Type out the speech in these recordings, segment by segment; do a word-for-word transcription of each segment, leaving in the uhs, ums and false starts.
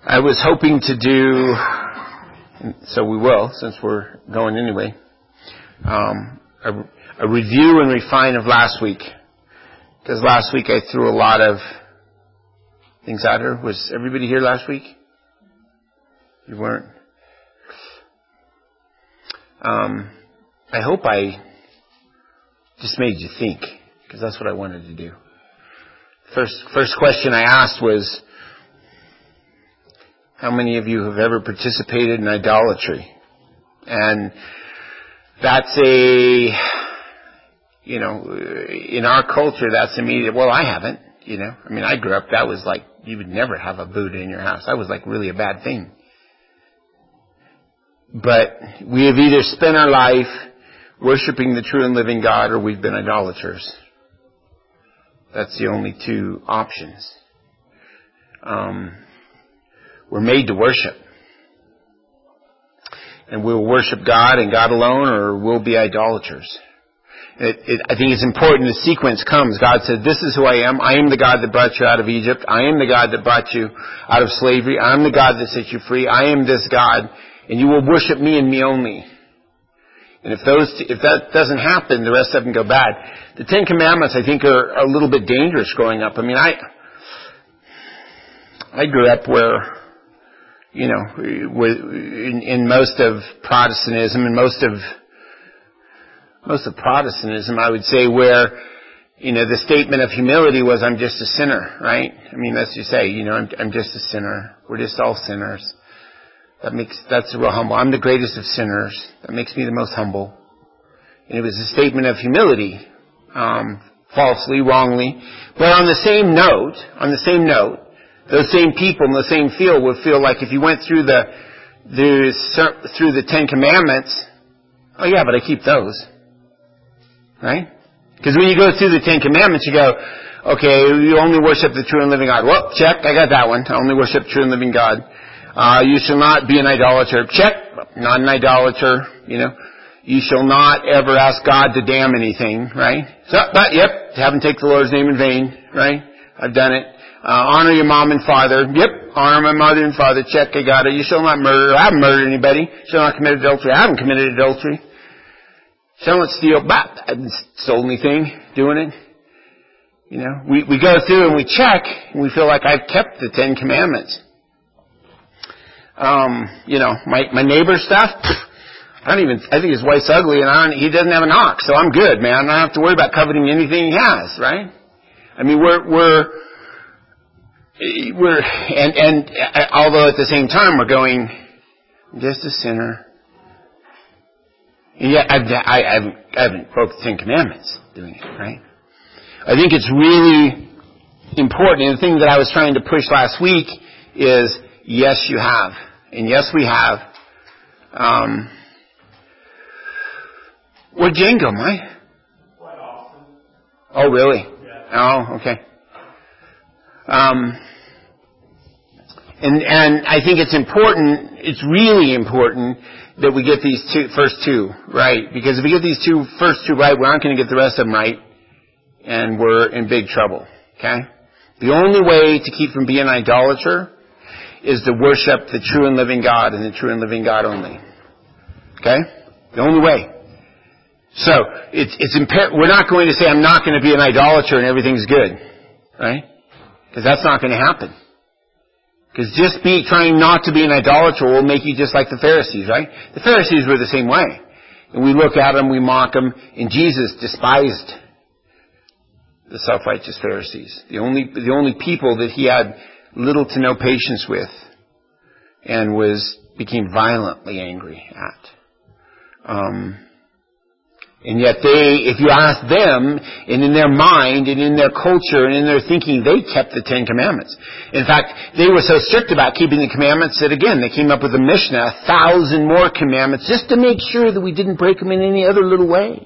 I was hoping to do, so we will, since we're going anyway, um, a, a review and refine of last week. Because last week I threw a lot of things at her. Was everybody here last week? You weren't? Um, I hope I just made you think, because that's what I wanted to do. First, first question I asked was, how many of you have ever participated in idolatry? And that's a, you know, in our culture, that's immediate. Well, I haven't, you know. I mean, I grew up, that was like, you would never have a Buddha in your house. That was like really a bad thing. But we have either spent our life worshiping the true and living God, or we've been idolaters. That's the only two options. Um, we're made to worship. And we'll worship God and God alone, or we'll be idolaters. It, it, I think it's important the sequence comes. God said, this is who I am. I am the God that brought you out of Egypt. I am the God that brought you out of slavery. I am the God that set you free. I am this God, and you will worship me and me only. And if those, if that doesn't happen, the rest of them go bad. The Ten Commandments, I think, are a little bit dangerous growing up. I mean, I, I grew up where, you know, in, in most of Protestantism and most of, most of Protestantism, I would say, where, you know, the statement of humility was, I'm just a sinner, right? I mean, let's just say, you know, I'm, I'm just a sinner. We're just all sinners. That makes, that's real humble. I'm the greatest of sinners. That makes me the most humble. And it was a statement of humility, um, falsely, wrongly. But on the same note, on the same note, those same people in the same field would feel like if you went through the, the, through the Ten Commandments, oh yeah, but I keep those. Right? Because when you go through the Ten Commandments, you go, okay, you only worship the true and living God. Well, check, I got that one. I only worship true and living God. Uh, you shall not be an idolater. Check, not an idolater, you know. You shall not ever ask God to damn anything, right? So, but, yep, haven't taken the Lord's name in vain, right? I've done it. Uh, honor your mom and father. Yep, honor my mother and father. Check, I got it. You shall not murder. I haven't murdered anybody. You shall not commit adultery. I haven't committed adultery. Shall not steal. Bah, I haven't stolen anything, doing it. You know, we, we go through and we check, and we feel like I've kept the Ten Commandments. Um, you know, my, my neighbor's stuff, I don't even, I think his wife's ugly and I don't, he doesn't have an ox, so I'm good, man. I don't have to worry about coveting anything he has, right? I mean, we're, we're, we're, and, and, although at the same time we're going, I'm just a sinner. And yet, I've, I, I haven't, I haven't broke the Ten Commandments doing it, right? I think it's really important, and the thing that I was trying to push last week is, yes, you have. And yes, we have. Um, where'd Jane go, Mike? Quite often. Oh, really? Yeah. Oh, okay. Um, and, and I think it's important, it's really important that we get these two, first two right. Because if we get these two, first two right, we're not going to get the rest of them right. And we're in big trouble. Okay? The only way to keep from being an idolater is to worship the true and living God and the true and living God only. Okay? The only way. So, it's, it's impar- we're not going to say, I'm not going to be an idolater and everything's good. Right? Because that's not going to happen. Because just be, trying not to be an idolater will make you just like the Pharisees, right? The Pharisees were the same way. And we look at them, we mock them, and Jesus despised the self-righteous Pharisees. The only, the only people that he had little to no patience with, and was became violently angry at. Um, and yet they, if you ask them, and in their mind, and in their culture, and in their thinking, they kept the Ten Commandments. In fact, they were so strict about keeping the commandments that, again, they came up with a Mishnah, a thousand more commandments, just to make sure that we didn't break them in any other little way.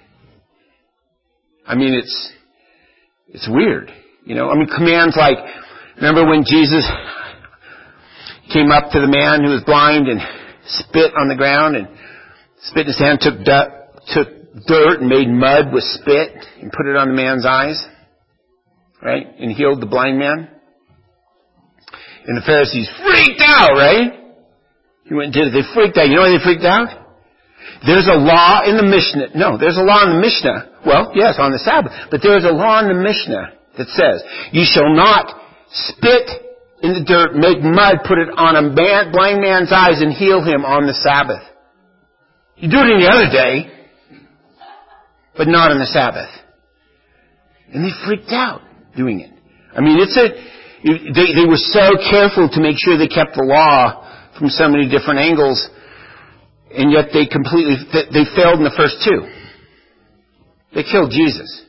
I mean, it's, it's weird. You know, I mean, commands like, remember when Jesus came up to the man who was blind and spit on the ground and spit in his hand, took dirt, took dirt and made mud with spit and put it on the man's eyes, right? And healed the blind man. And the Pharisees freaked out, right? He went and did it. They freaked out. You know why they freaked out? There's a law in the Mishnah. No, there's a law in the Mishnah. Well, yes, on the Sabbath. But there's a law in the Mishnah that says, you shall not spit in the dirt, make mud, put it on a man, blind man's eyes and heal him on the Sabbath. You do it any other day, but not on the Sabbath. And they freaked out doing it. I mean, it's a, they, they were so careful to make sure they kept the law from so many different angles, and yet they completely, they failed in the first two. They killed Jesus.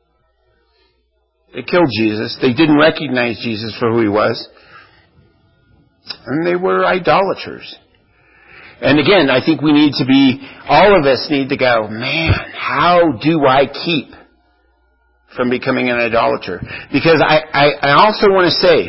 They killed Jesus. They didn't recognize Jesus for who he was. And they were idolaters. And again, I think we need to be, all of us need to go, man, how do I keep from becoming an idolater? Because I, I, I also want to say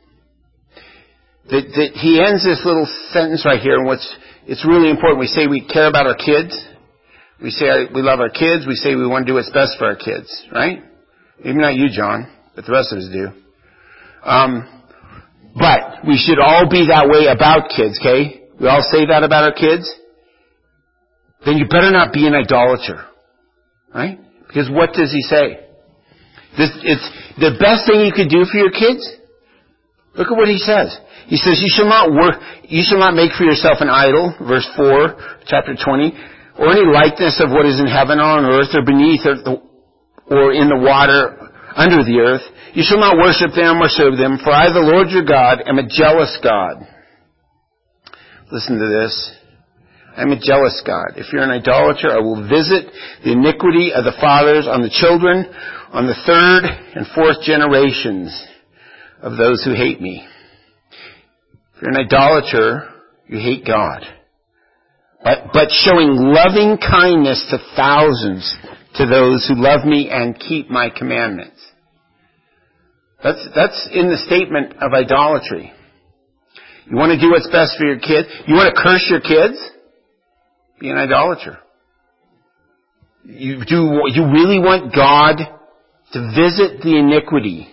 that, that he ends this little sentence right here, and what's, it's really important. We say we care about our kids. We say we love our kids. We say we want to do what's best for our kids, right? Maybe not you, John, but the rest of us do. Um, but we should all be that way about kids, okay? We all say that about our kids. Then you better not be an idolater, right? Because what does he say? This, it's the best thing you could do for your kids. Look at what he says. He says, "You shall not work. You shall not make for yourself an idol." Verse four, chapter twenty, or any likeness of what is in heaven, or on earth, or beneath, or, the, or in the water, under the earth. You shall not worship them or serve them, for I, the Lord your God, am a jealous God. Listen to this. I'm a jealous God. If you're an idolater, I will visit the iniquity of the fathers on the children, on the third and fourth generations of those who hate me. If you're an idolater, you hate God. But, but showing loving kindness to thousands, to those who love me and keep my commandments. That's, that's in the statement of idolatry. You want to do what's best for your kids? You want to curse your kids? Be an idolater. You do, you really want God to visit the iniquity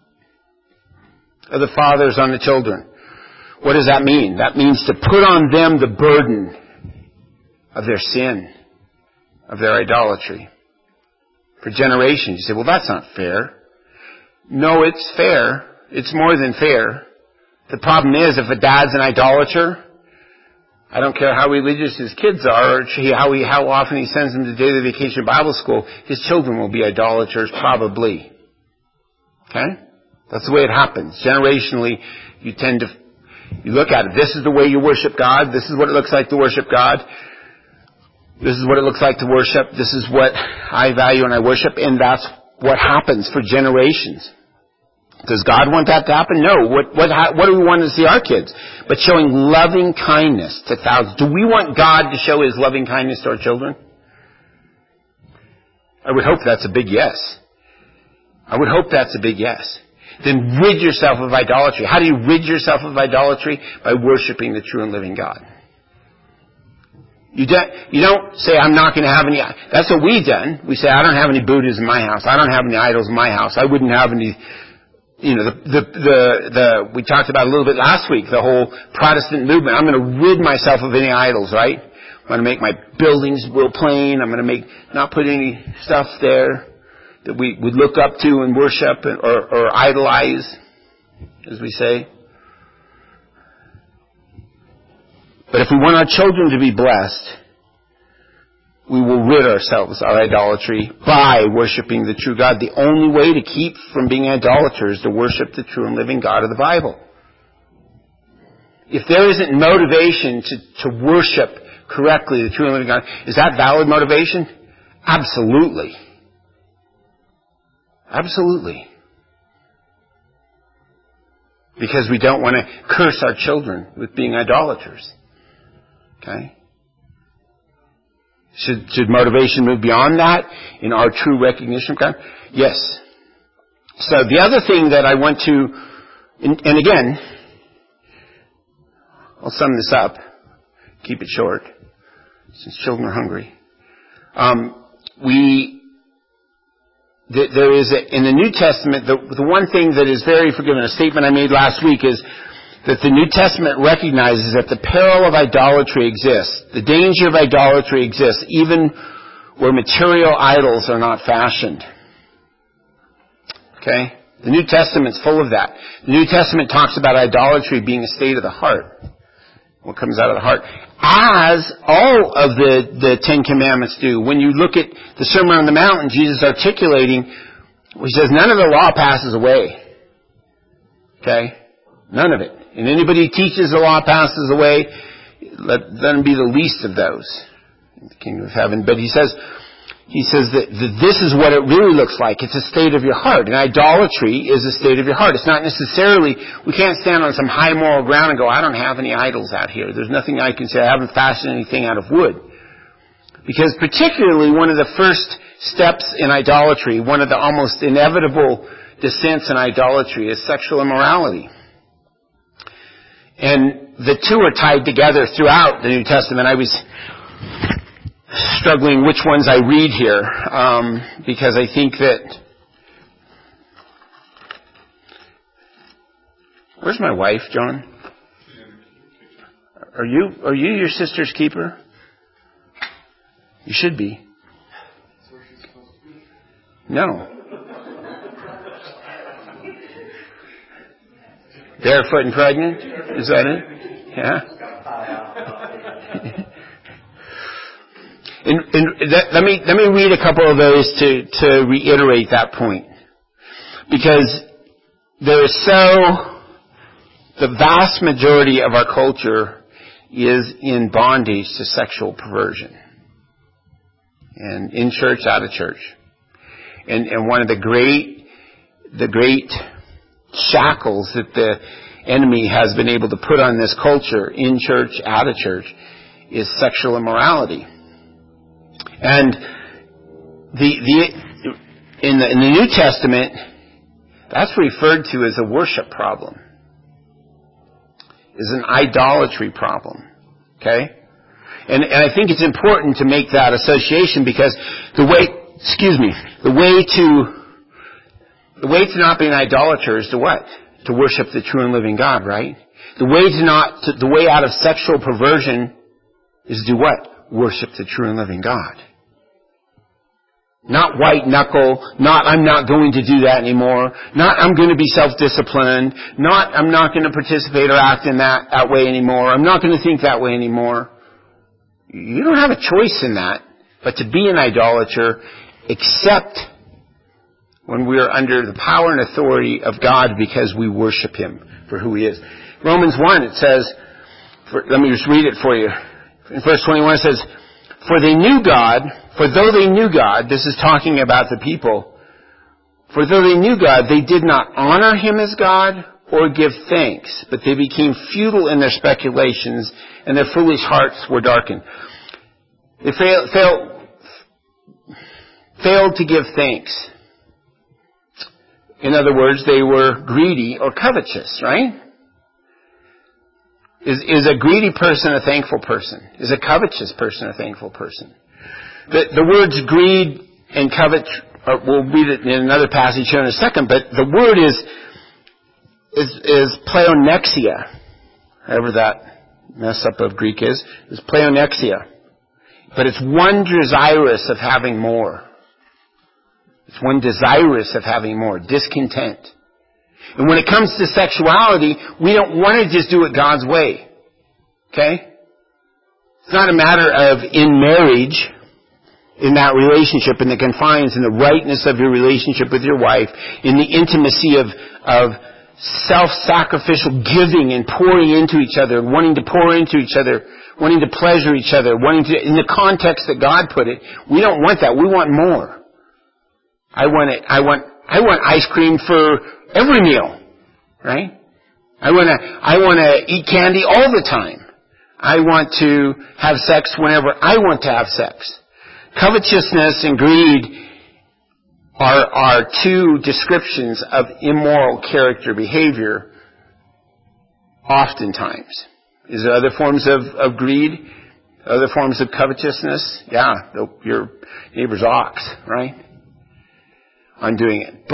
of the fathers on the children. What does that mean? That means to put on them the burden of their sin, of their idolatry. For generations. You say, well, that's not fair. No, it's fair. It's more than fair. The problem is, if a dad's an idolater, I don't care how religious his kids are, or how, he, how often he sends them to daily vacation Bible school, his children will be idolaters, probably. Okay? That's the way it happens. Generationally, you tend to, you look at it. This is the way you worship God. This is what it looks like to worship God. This is what it looks like to worship. This is what I value and I worship. And that's what happens for generations. Does God want that to happen? No. What, what, what do we want to see our kids? But showing loving kindness to thousands. Do we want God to show his loving kindness to our children? I would hope that's a big yes. I would hope that's a big yes. Then rid yourself of idolatry. How do you rid yourself of idolatry? By worshiping the true and living God. You don't, you don't say, I'm not going to have any. That's what we've done. We say, I don't have any Buddhas in my house. I don't have any idols in my house. I wouldn't have any, you know, the, the, the, the we talked about a little bit last week, the whole Protestant movement. I'm going to rid myself of any idols, right? I'm going to make my buildings real plain. I'm going to make, not put any stuff there that we would look up to and worship or, or idolize, as we say. But if we want our children to be blessed, we will rid ourselves of our idolatry by worshiping the true God. The only way to keep from being idolaters is to worship the true and living God of the Bible. If there isn't motivation to, to worship correctly the true and living God, is that valid motivation? Absolutely. Absolutely. Because we don't want to curse our children with being idolaters. Okay? Should, should motivation move beyond that in our true recognition of God? Yes. So the other thing that I want to, and, and again, I'll sum this up, keep it short, since children are hungry. Um, we, th- there is a, in the New Testament, the, the one thing that is very forgiven, a statement I made last week is, that the New Testament recognizes that the peril of idolatry exists. The danger of idolatry exists even where material idols are not fashioned. Okay? The New Testament's full of that. The New Testament talks about idolatry being a state of the heart. What comes out of the heart. As all of the, the Ten Commandments do. When you look at the Sermon on the Mount and Jesus articulating, he says, none of the law passes away. Okay? None of it. And anybody who teaches the law passes away, let them be the least of those in the kingdom of heaven. But he says, he says that, that this is what it really looks like. It's a state of your heart. And idolatry is a state of your heart. It's not necessarily, we can't stand on some high moral ground and go, I don't have any idols out here. There's nothing I can say. I haven't fashioned anything out of wood. Because particularly one of the first steps in idolatry, one of the almost inevitable descents in idolatry is sexual immorality. And the two are tied together throughout the New Testament. I was struggling which ones I read here, um, because I think that... Where's my wife, John? Are you, are you your sister's keeper? You should be. No. Barefoot and pregnant? Is that it? Yeah? and, and that, let me let me read a couple of those to, to reiterate that point. Because there is so... The vast majority of our culture is in bondage to sexual perversion. And in church, out of church. And, and one of the great... The great... shackles that the enemy has been able to put on this culture, in church, out of church, is sexual immorality. And the the in the in the New Testament, that's referred to as a worship problem, is an idolatry problem. Okay, and and I think it's important to make that association because the way, excuse me, the way to The way to not be an idolater is to what? To worship the true and living God, right? The way to not, to, the way out of sexual perversion is to do what? Worship the true and living God. Not white knuckle, not I'm not going to do that anymore, not I'm going to be self-disciplined, not I'm not going to participate or act in that, that way anymore, I'm not going to think that way anymore. You don't have a choice in that, but to be an idolater, except when we are under the power and authority of God because we worship Him for who He is. Romans one, it says, for, let me just read it for you. In verse twenty-one it says, For they knew God, for though they knew God, this is talking about the people, for though they knew God, they did not honor Him as God or give thanks, but they became futile in their speculations, and their foolish hearts were darkened. They failed, failed, failed to give thanks. In other words, they were greedy or covetous, right? Is, is a greedy person a thankful person? Is a covetous person a thankful person? The, the words greed and covet, uh, we'll read it in another passage here in a second, but the word is, is, is pleonexia. However that mess up of Greek is, is pleonexia. But it's one desirous of having more. It's one desirous of having more, discontent. And when it comes to sexuality, we don't want to just do it God's way. Okay? It's not a matter of in marriage, in that relationship, in the confines and the rightness of your relationship with your wife, in the intimacy of, of self-sacrificial giving and pouring into each other, wanting to pour into each other, wanting to pleasure each other, wanting to, in the context that God put it. We don't want that. We want more. I want it. I want. I want ice cream for every meal, right? I want to. I want to eat candy all the time. I want to have sex whenever I want to have sex. Covetousness and greed are are two descriptions of immoral character behavior. Oftentimes, is there other forms of, of greed? Other forms of covetousness? Yeah, your neighbor's ox, right? On doing it. But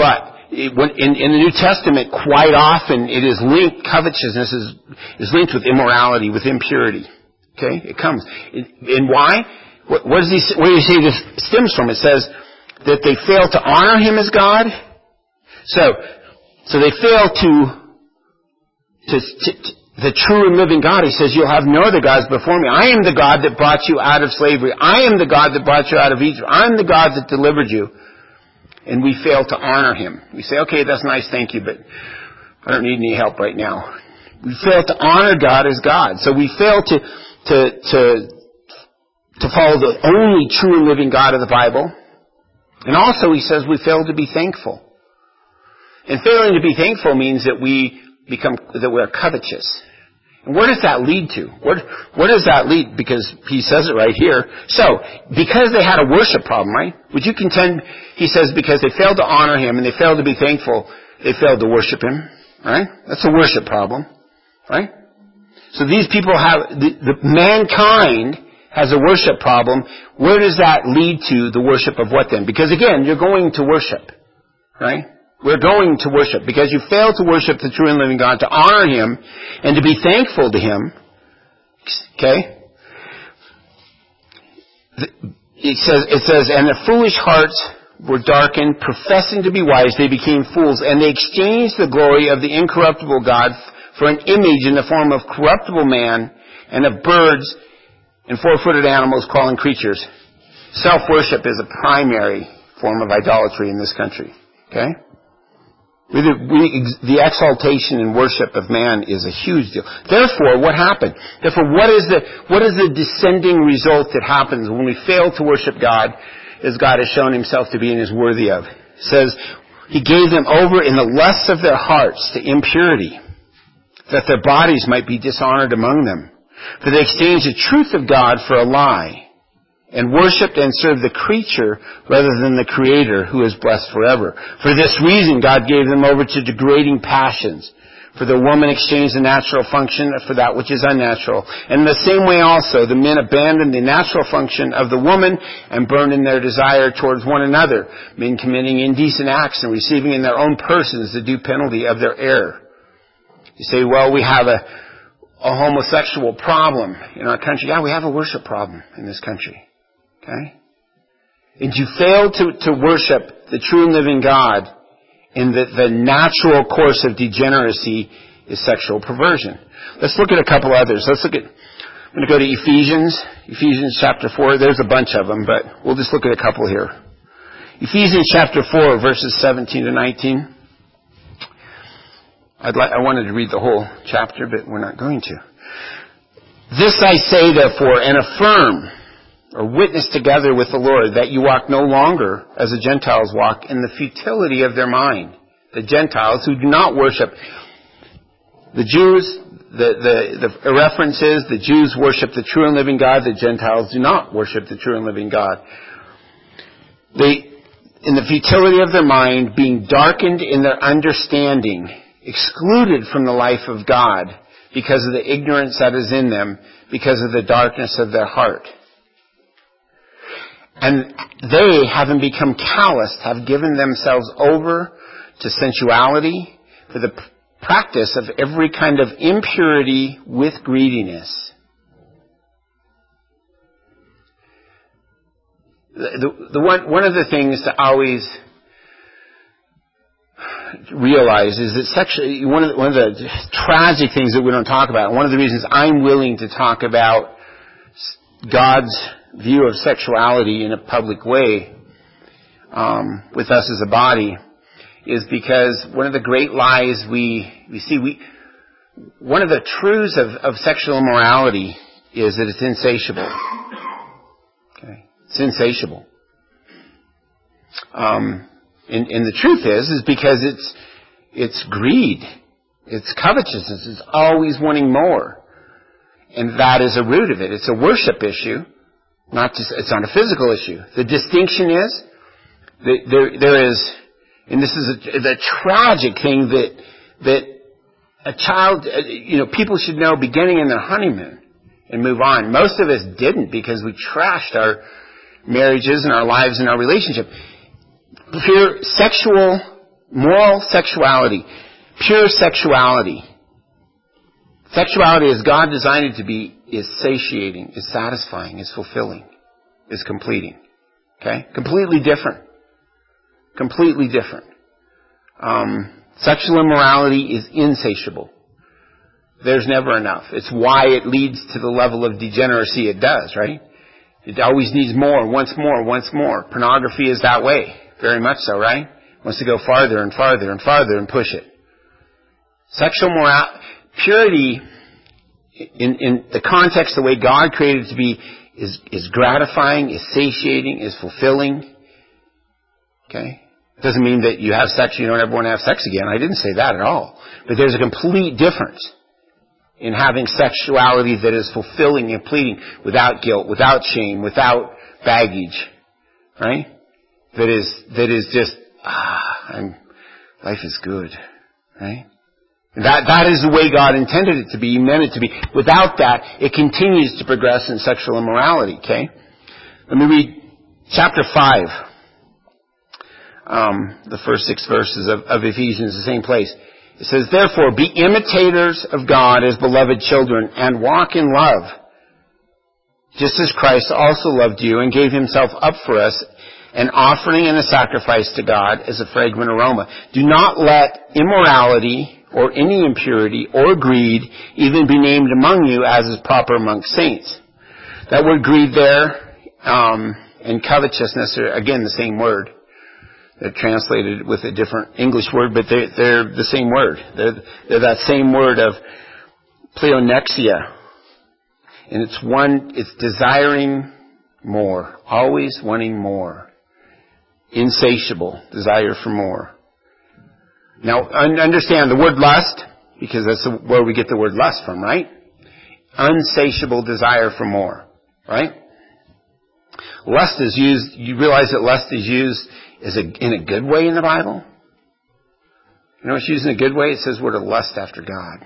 it, when, in, in the New Testament, quite often it is linked, covetousness is, is linked with immorality, with impurity. Okay? It comes. It, and why? What, what does he, where does he say this stems from? It says that they fail to honor him as God. So, so they fail to, to, to, to the true and living God. He says, you'll have no other gods before me. I am the God that brought you out of slavery. I am the God that brought you out of Egypt. I'm the God that delivered you. And we fail to honor him. We say, okay, that's nice, thank you, but I don't need any help right now. We fail to honor God as God. So we fail to, to, to, to follow the only true and living God of the Bible. And also he says we fail to be thankful. And failing to be thankful means that we become, that we're covetous. And where does that lead to? What, where does that lead? Because he says it right here. So, because they had a worship problem, right? Would you contend, he says, because they failed to honor him and they failed to be thankful, they failed to worship him, right? That's a worship problem, right? So these people have, the, the mankind has a worship problem. Where does that lead to the worship of what then? Because again, you're going to worship, right? We're going to worship because you fail to worship the true and living God, to honor him, and to be thankful to him. Okay? It says, it says, and the foolish hearts were darkened, professing to be wise, they became fools, and they exchanged the glory of the incorruptible God for an image in the form of corruptible man and of birds and four-footed animals, crawling creatures. Self-worship is a primary form of idolatry in this country. Okay? We, we, the exaltation and worship of man is a huge deal. Therefore, what happened? Therefore, what is the, what is the descending result that happens when we fail to worship God as God has shown himself to be and is worthy of? It says, he gave them over in the lusts of their hearts to impurity, that their bodies might be dishonored among them. For they exchanged the truth of God for a lie, and worshipped and served the creature rather than the Creator, who is blessed forever. For this reason, God gave them over to degrading passions. For the woman exchanged the natural function for that which is unnatural. And in the same way also, the men abandoned the natural function of the woman and burned in their desire towards one another, men committing indecent acts and receiving in their own persons the due penalty of their error. You say, well, we have a, a homosexual problem in our country. Yeah, we have a worship problem in this country. Okay? And you fail to, to worship the true and living God, and that the natural course of degeneracy is sexual perversion. Let's look at a couple others. Let's look at, I'm going to go to Ephesians, Ephesians chapter four. There's a bunch of them, but we'll just look at a couple here. Ephesians chapter four, verses seventeen to nineteen. I'd like, I wanted to read the whole chapter, but we're not going to. This I say, therefore, and affirm, or witness together with the Lord, that you walk no longer as the Gentiles walk in the futility of their mind. The Gentiles who do not worship. The Jews, the, the, the reference is the Jews worship the true and living God. The Gentiles do not worship the true and living God. They, in the futility of their mind, being darkened in their understanding, excluded from the life of God because of the ignorance that is in them, because of the darkness of their heart. And they, having become calloused, have given themselves over to sensuality for the practice of every kind of impurity with greediness. The, the, the one, one of the things to always realize is that sexually, one of the, one of the tragic things that we don't talk about, one of the reasons I'm willing to talk about God's view of sexuality in a public way um, with us as a body, is because one of the great lies we we see, we one of the truths of, of sexual immorality is that it's insatiable. Okay, it's insatiable. Um, and, and the truth is, is because it's it's greed, it's covetousness, it's always wanting more, and that is a root of it. It's a worship issue. Not just, it's not a physical issue. The distinction is that there, there is, and this is a, the tragic thing that, that a child, you know, people should know beginning in their honeymoon and move on. Most of us didn't because we trashed our marriages and our lives and our relationship. Pure sexual Moral sexuality. Pure sexuality. Sexuality as God designed it to be is satiating, is satisfying, is fulfilling, is completing. Okay? Completely different. Completely different. Um, sexual immorality is insatiable. There's never enough. It's why it leads to the level of degeneracy it does, right? It always needs more, once more, once more. Pornography is that way. Very much so, right? Wants to go farther and farther and farther and push it. Sexual morality, purity, in, in the context, the way God created it to be, is, is gratifying, is satiating, is fulfilling. Okay? It doesn't mean that you have sex, you don't ever want to have sex again. I didn't say that at all. But there's a complete difference in having sexuality that is fulfilling and pleading without guilt, without shame, without baggage. Right? That is, that is just, ah, I'm, life is good. Right? That, that is the way God intended it to be, He meant it to be. Without that, it continues to progress in sexual immorality, okay? Let me read chapter five. Um, the first six verses of, of Ephesians, the same place. It says, therefore, be imitators of God as beloved children, and walk in love, just as Christ also loved you and gave Himself up for us, an offering and a sacrifice to God as a fragrant aroma. Do not let immorality or any impurity or greed even be named among you as is proper among saints. That word greed there, um, and covetousness are again the same word. They're translated with a different English word, but they're, they're the same word. They're, they're that same word of pleonexia. And it's one, it's desiring more, always wanting more. Insatiable, desire for more. Now, understand the word lust, because that's where we get the word lust from, right? Unsatiable desire for more, right? Lust is used, you realize that lust is used as a, in a good way in the Bible? You know it's used in a good way? It says we're to lust after God.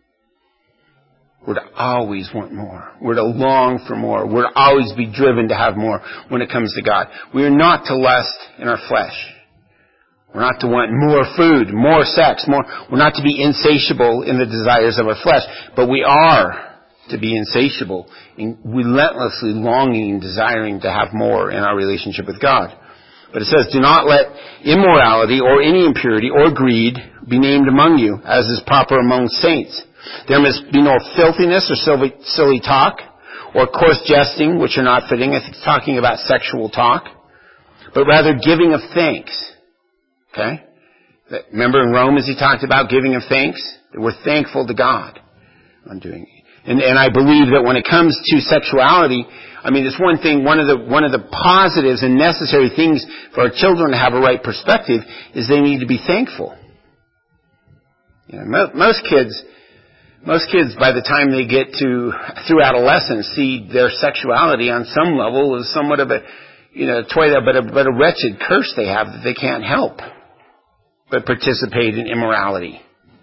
We're to always want more. We're to long for more. We're to always be driven to have more when it comes to God. We are not to lust in our flesh. We're not to want more food, more sex, more. We're not to be insatiable in the desires of our flesh, but we are to be insatiable in relentlessly longing and desiring to have more in our relationship with God. But it says, do not let immorality or any impurity or greed be named among you, as is proper among saints. There must be no filthiness or silly, silly talk or coarse jesting, which are not fitting. I think it's talking about sexual talk, but rather giving of thanks. Okay? Remember in Romans he talked about giving of thanks? That we're thankful to God on doing it. And, and I believe that when it comes to sexuality, I mean, it's one thing, one of the, one of the positives and necessary things for our children to have a right perspective is they need to be thankful. You know, mo- most kids, most kids by the time they get to, through adolescence, see their sexuality on some level as somewhat of a, you know, toy, but a, but a wretched curse they have that they can't help but participate in immorality.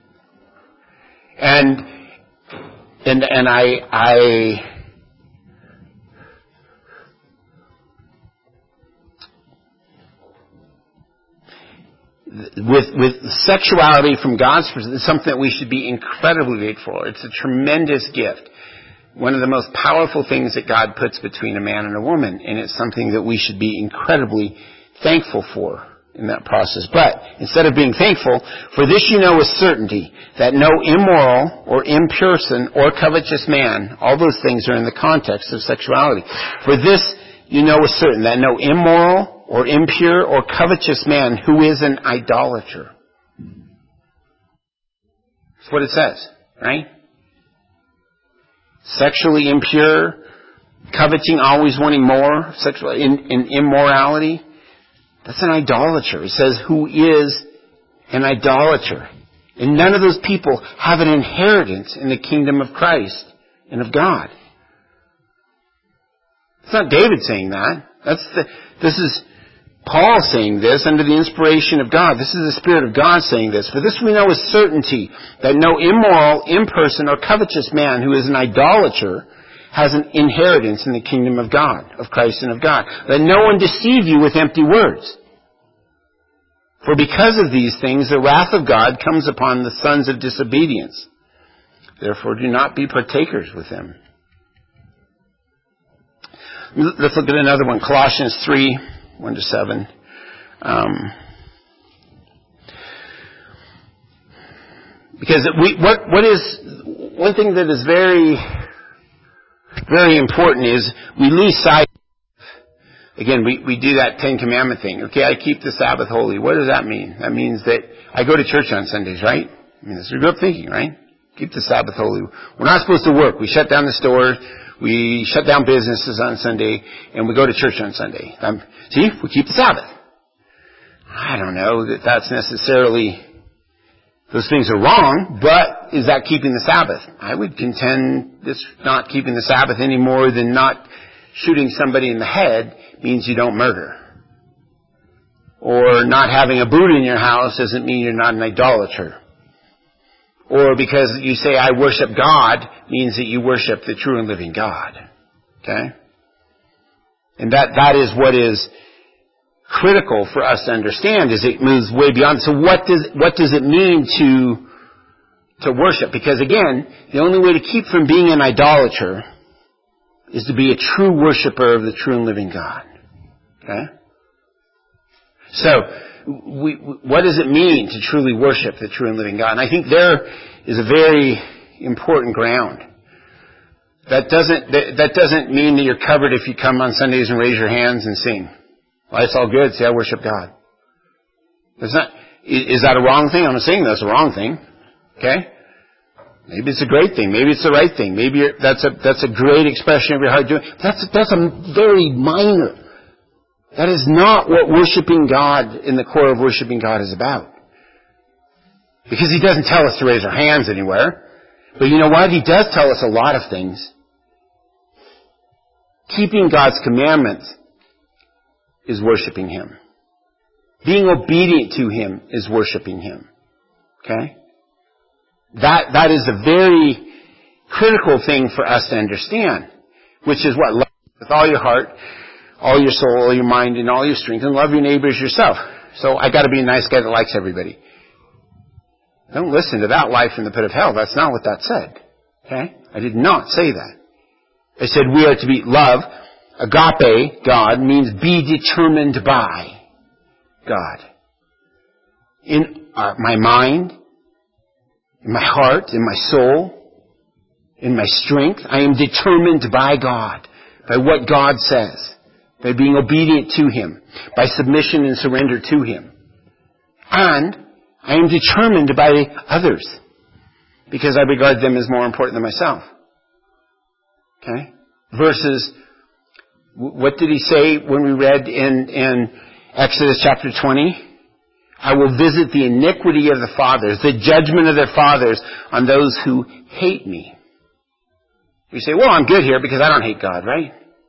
And, and, and I, I, with, with sexuality from God's perspective, it's something that we should be incredibly grateful for. It's a tremendous gift. One of the most powerful things that God puts between a man and a woman, and it's something that we should be incredibly thankful for in that process. But instead of being thankful, for this you know with certainty, that no immoral or impure person or covetous man, all those things are in the context of sexuality. For this you know with certain, that no immoral or impure or covetous man who is an idolater. That's what it says, right? Sexually impure, coveting, always wanting more, sexual in, in immorality. That's an idolater. It says, who is an idolater. And none of those people have an inheritance in the kingdom of Christ and of God. It's not David saying that. That's the, this is Paul saying this under the inspiration of God. This is the Spirit of God saying this. For this we know with certainty that no immoral, imperson, or covetous man who is an idolater has an inheritance in the kingdom of God, of Christ and of God. Let no one deceive you with empty words. For because of these things, the wrath of God comes upon the sons of disobedience. Therefore, do not be partakers with them. Let's look at another one. Colossians three, one to seven. Um, because we, what, what is, one thing that is very, very important is we lose sight. Again, we, we do that Ten Commandment thing. Okay, I keep the Sabbath holy. What does that mean? That means that I go to church on Sundays, right? I mean, that's what we grew up thinking, right? Keep the Sabbath holy. We're not supposed to work. We shut down the stores. We shut down businesses on Sunday, and we go to church on Sunday. Um, see, we keep the Sabbath. I don't know that that's necessarily, those things are wrong, but is that keeping the Sabbath? I would contend it's not keeping the Sabbath any more than not shooting somebody in the head means you don't murder. Or not having a Buddha in your house doesn't mean you're not an idolater. Or because you say, I worship God, means that you worship the true and living God. Okay? And that, that is what is critical for us to understand, is it moves way beyond. So what does, what does it mean to, to worship? Because again, the only way to keep from being an idolater is to be a true worshiper of the true and living God. Okay? So, we, what does it mean to truly worship the true and living God? And I think there is a very important ground. That doesn't, that, that doesn't mean that you're covered if you come on Sundays and raise your hands and sing. Life's all good, say I worship God. That's not, is that a wrong thing? I'm not saying that's a wrong thing. Okay? Maybe it's a great thing. Maybe it's the right thing. Maybe you're, that's a, that's a great expression of your heart doing. That's, that's a very minor. That is not what worshiping God in the core of worshiping God is about. Because He doesn't tell us to raise our hands anywhere. But you know what? He does tell us a lot of things. Keeping God's commandments is worshiping Him. Being obedient to Him is worshiping Him. Okay? That, that is a very critical thing for us to understand. Which is what? Love with all your heart, all your soul, all your mind, and all your strength, and love your neighbor as yourself. So I gotta be a nice guy that likes everybody. Don't listen to that life in the pit of hell. That's not what that said. Okay? I did not say that. I said we are to be love. Agape, God, means be determined by God. In our, my mind, in my heart, in my soul, in my strength, I am determined by God, by what God says. By being obedient to Him, by submission and surrender to Him. And I am determined by others, because I regard them as more important than myself. Okay? Versus, what did He say when we read in, in Exodus chapter twenty? I will visit the iniquity of the fathers, the judgment of their fathers on those who hate me. You say, well, I'm good here because I don't hate God, right?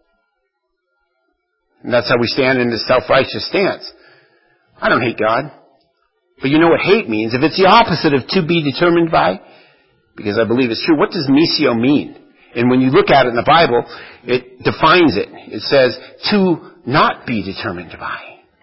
And that's how we stand in this self-righteous stance. I don't hate God. But you know what hate means? If it's the opposite of to be determined by, because I believe it's true, what does misio mean? And when you look at it in the Bible, it defines it. It says to not be determined by.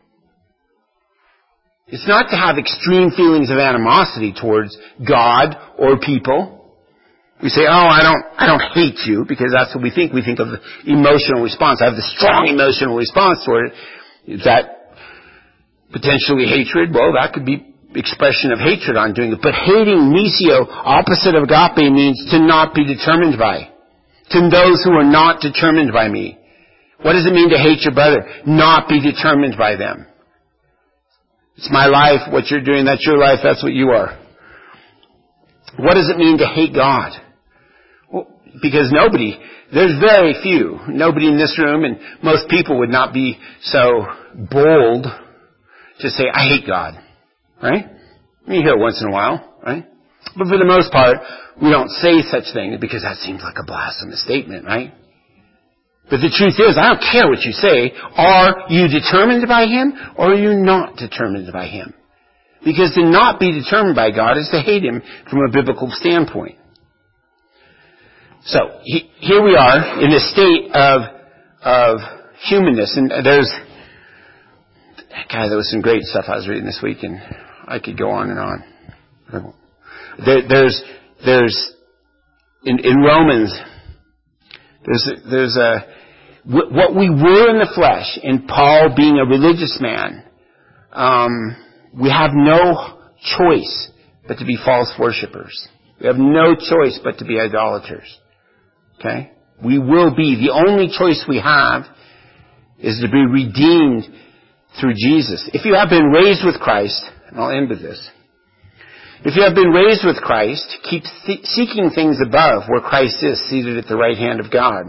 It's not to have extreme feelings of animosity towards God or people. We say, oh, I don't, I don't hate you, because that's what we think. We think of the emotional response. I have the strong emotional response toward it. Is that potentially hatred? Well, that could be expression of hatred on doing it. But hating, misio, opposite of agape, means to not be determined by. To those who are not determined by me. What does it mean to hate your brother? Not be determined by them. It's my life. What you're doing, that's your life. That's what you are. What does it mean to hate God? Well, because nobody, there's very few, nobody in this room, and most people would not be so bold to say, I hate God. Right? You hear it once in a while, right? But for the most part, we don't say such things because that seems like a blasphemous statement, right? But the truth is, I don't care what you say. Are you determined by Him, or are you not determined by Him? Because to not be determined by God is to hate Him from a biblical standpoint. So, he, here we are in a state of, of humanness, and there's, God, there was some great stuff I was reading this week, and I could go on and on. There, there's, there's, in, in Romans, there's, a, there's a, what we were in the flesh, and Paul being a religious man, um, we have no choice but to be false worshipers. We have no choice but to be idolaters. Okay? We will be. The only choice we have is to be redeemed through Jesus. If you have been raised with Christ, and I'll end with this. If you have been raised with Christ, keep th- seeking things above where Christ is seated at the right hand of God.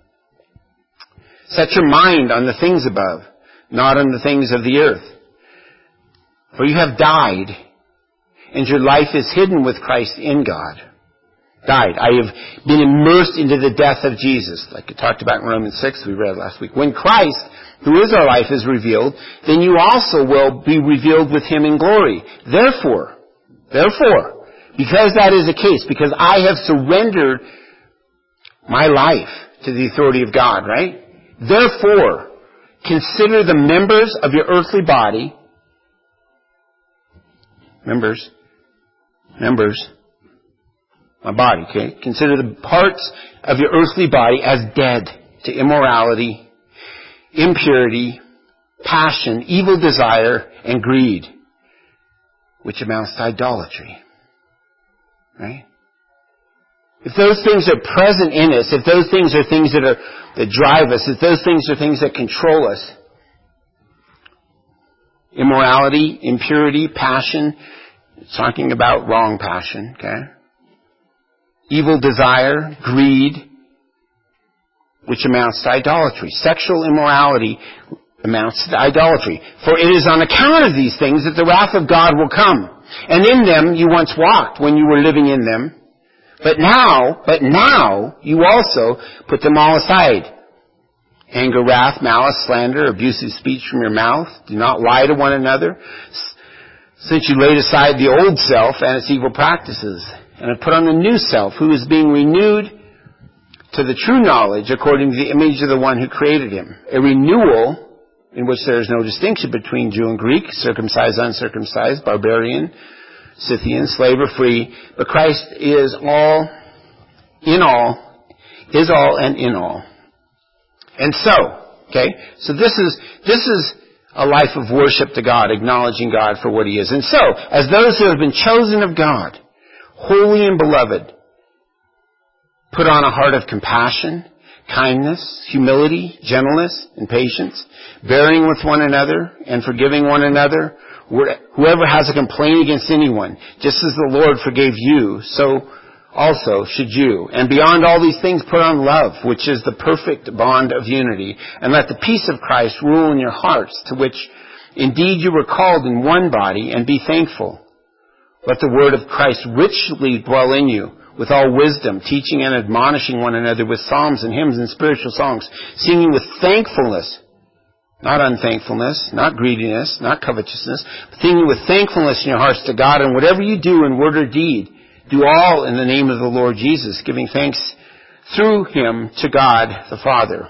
Set your mind on the things above, not on the things of the earth. For you have died, and your life is hidden with Christ in God. Died. I have been immersed into the death of Jesus, like I talked about in Romans six we read last week. When Christ, who is our life, is revealed, then you also will be revealed with him in glory. Therefore, therefore, because that is the case, because I have surrendered my life to the authority of God, right? Therefore, consider the members of your earthly body, members, members, my body, okay? Consider the parts of your earthly body as dead to immorality, impurity, passion, evil desire, and greed, which amounts to idolatry. Right? If those things are present in us, if those things are things that are that drive us, if those things are things that control us, immorality, impurity, passion, it's talking about wrong passion, okay? Evil desire, greed, which amounts to idolatry. Sexual immorality amounts to idolatry. For it is on account of these things that the wrath of God will come. And in them you once walked when you were living in them. But now, but now you also put them all aside. Anger, wrath, malice, slander, abusive speech from your mouth. Do not lie to one another, since you laid aside the old self and its evil practices, and have put on the new self, who is being renewed to the true knowledge according to the image of the one who created him. A renewal in which there is no distinction between Jew and Greek, circumcised, uncircumcised, barbarian, Scythian, slave or free, but Christ is all, in all, is all and in all. And so, okay, so this is, this is a life of worship to God, acknowledging God for what he is. And so, as those who have been chosen of God, holy and beloved, put on a heart of compassion, kindness, humility, gentleness, and patience, bearing with one another and forgiving one another. Whoever has a complaint against anyone, just as the Lord forgave you, so also should you. And beyond all these things, put on love, which is the perfect bond of unity. And let the peace of Christ rule in your hearts, to which indeed you were called in one body, and be thankful. Let the word of Christ richly dwell in you, with all wisdom, teaching and admonishing one another with psalms and hymns and spiritual songs, singing with thankfulness, not unthankfulness, not greediness, not covetousness, but singing with thankfulness in your hearts to God. And whatever you do in word or deed, do all in the name of the Lord Jesus, giving thanks through him to God the Father.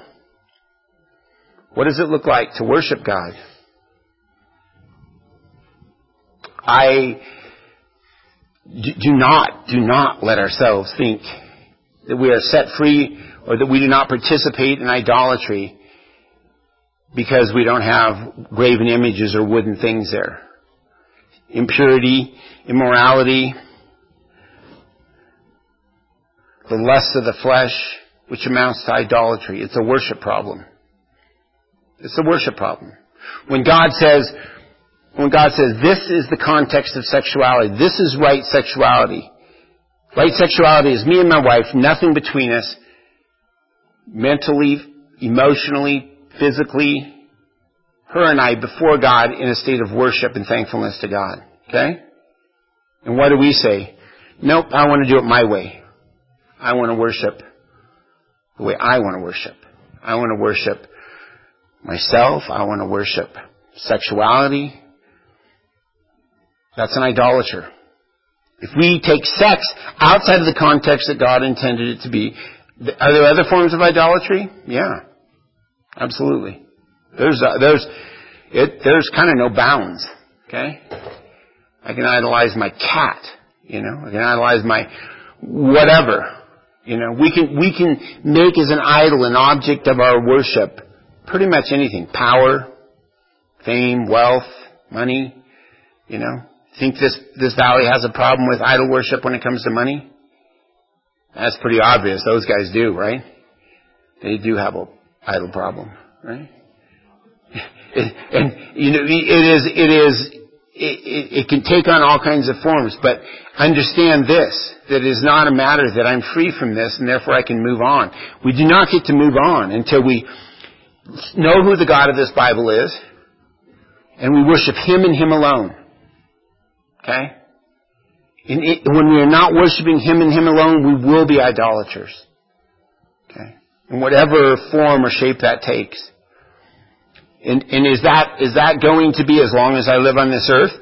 What does it look like to worship God? I do not, do not let ourselves think that we are set free or that we do not participate in idolatry because we don't have graven images or wooden things there. Impurity, immorality, the lust of the flesh, which amounts to idolatry. It's a worship problem. It's a worship problem. When God says, when God says, this is the context of sexuality, this is right sexuality. Right sexuality is me and my wife, nothing between us, mentally, emotionally, physically, her and I before God in a state of worship and thankfulness to God. Okay? And what do we say? Nope, I want to do it my way. I want to worship the way I want to worship. I want to worship myself. I want to worship sexuality. That's an idolater. If we take sex outside of the context that God intended it to be, are there other forms of idolatry? Yeah, absolutely. There's, uh, there's, it, there's kind of no bounds. Okay? I can idolize my cat. You know, I can idolize my whatever. You know, we can, we can make as an idol an object of our worship pretty much anything. Power, fame, wealth, money. You know, think this, this valley has a problem with idol worship when it comes to money? That's pretty obvious. Those guys do, right? They do have an idol problem, right? and, and, you know, it is, it is, it, it, it can take on all kinds of forms, but understand this, that it is not a matter that I'm free from this and therefore I can move on. We do not get to move on until we know who the God of this Bible is and we worship Him and Him alone. Okay? And it, when we are not worshiping Him and Him alone, we will be idolaters. Okay? In whatever form or shape that takes. And, and is that, is that going to be as long as I live on this earth?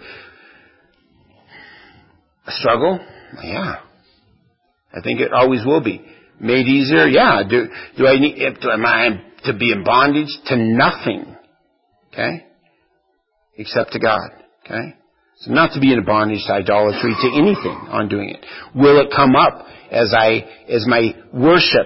A struggle? Yeah. I think it always will be. Made easier? Yeah. Do, do I need, am I to be in bondage to nothing? Okay? Except to God. Okay? So not to be in a bondage to idolatry to anything on doing it. Will it come up as I, as my worship,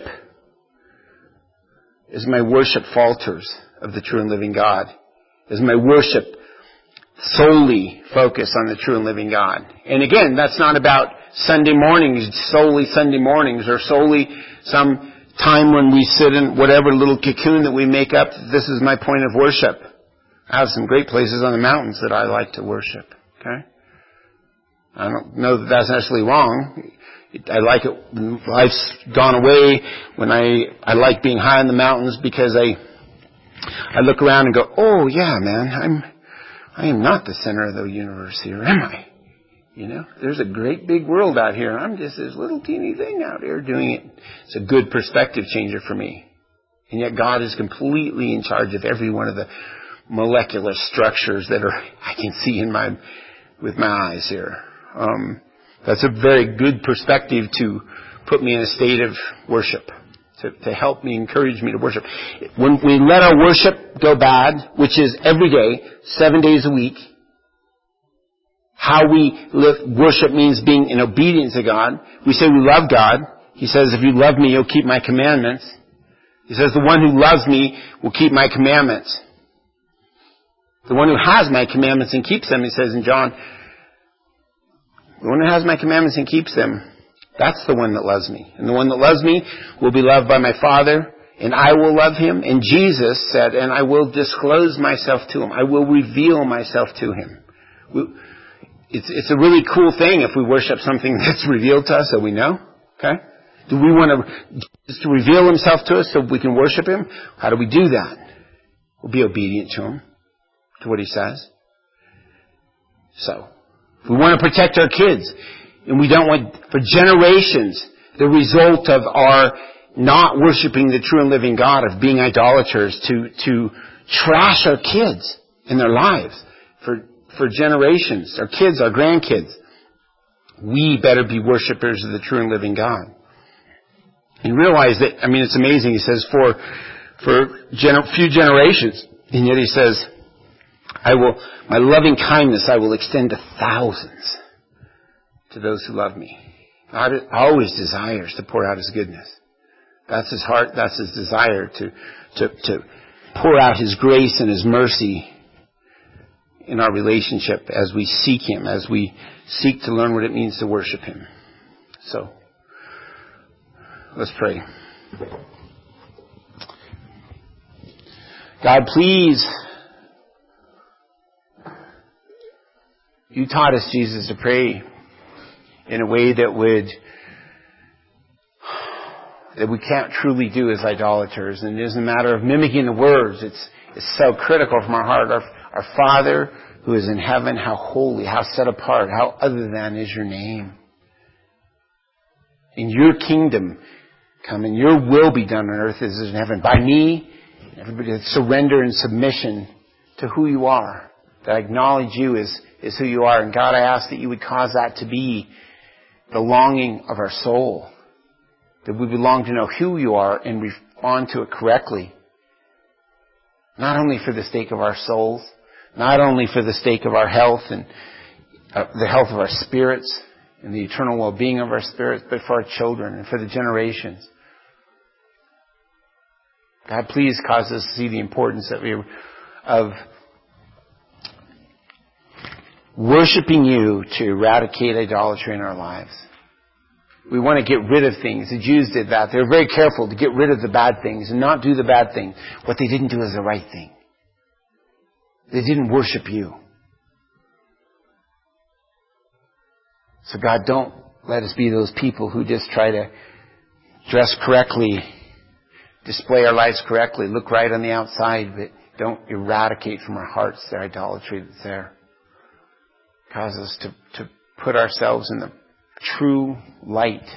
as my worship falters of the true and living God? As my worship solely focus on the true and living God? And again, that's not about Sunday mornings, solely Sunday mornings, or solely some time when we sit in whatever little cocoon that we make up. This is my point of worship. I have some great places on the mountains that I like to worship. Okay? I don't know that that's necessarily wrong. I like it. Life's gone away when I, I like being high in the mountains because I, I look around and go, oh yeah, man, I'm, I am not the center of the universe here, am I? You know, there's a great big world out here. I'm just this little teeny thing out here doing it. It's a good perspective changer for me. And yet God is completely in charge of every one of the molecular structures that are, I can see in my, with my eyes here. Um, that's a very good perspective to put me in a state of worship, to, to help me, encourage me to worship. When we let our worship go bad, which is every day, seven days a week, how we live, worship means being in obedience to God. We say we love God. He says, if you love me, you'll keep my commandments. He says, the one who loves me will keep my commandments. The one who has my commandments and keeps them, he says in John, the one who has my commandments and keeps them, that's the one that loves me. And the one that loves me will be loved by my Father, and I will love him. And Jesus said, and I will disclose myself to him. I will reveal myself to him. It's, it's a really cool thing if we worship something that's revealed to us that we know. Okay? Do we want to, just to reveal himself to us so we can worship him? How do we do that? We'll be obedient to him, to what he says. So, if we want to protect our kids, and we don't want, for generations, the result of our not worshiping the true and living God, of being idolaters, to, to trash our kids in their lives for, for generations, our kids, our grandkids. We better be worshipers of the true and living God. And realize that, I mean, it's amazing. He says, for, for gener- few generations, and yet he says, I will, my loving kindness I will extend to thousands to those who love me. God always desires to pour out his goodness. That's his heart, that's his desire to, to, to pour out his grace and his mercy in our relationship as we seek him, as we seek to learn what it means to worship him. So, let's pray. God, please, you taught us, Jesus, to pray in a way that would, that we can't truly do as idolaters. And it isn't a matter of mimicking the words. It's, it's so critical from our heart. Our, our Father who is in heaven, how holy, how set apart, how other than is your name. In your kingdom come, and your will be done on earth as it is in heaven. By me, everybody surrender and submission to who you are. That I acknowledge you as, as who you are. And God, I ask that you would cause that to be the longing of our soul. That we would long to know who you are and respond to it correctly. Not only for the sake of our souls, not only for the sake of our health and uh, the health of our spirits and the eternal well-being of our spirits, but for our children and for the generations. God, please cause us to see the importance that we of worshiping you to eradicate idolatry in our lives. We want to get rid of things. The Jews did that. They were very careful to get rid of the bad things and not do the bad thing. What they didn't do is the right thing. They didn't worship you. So God, don't let us be those people who just try to dress correctly, display our lives correctly, look right on the outside, but don't eradicate from our hearts the idolatry that's there. Cause us to, to put ourselves in the true light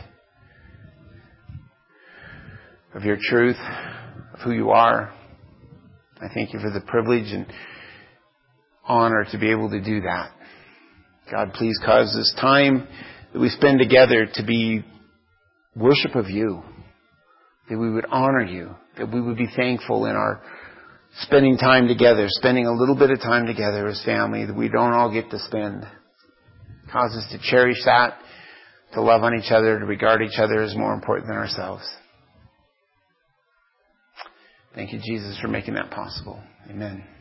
of your truth, of who you are. I thank you for the privilege and honor to be able to do that. God, please cause this time that we spend together to be worship of you, that we would honor you, that we would be thankful in our spending time together, spending a little bit of time together as family that we don't all get to spend. Cause us to cherish that, to love on each other, to regard each other as more important than ourselves. Thank you, Jesus, for making that possible. Amen.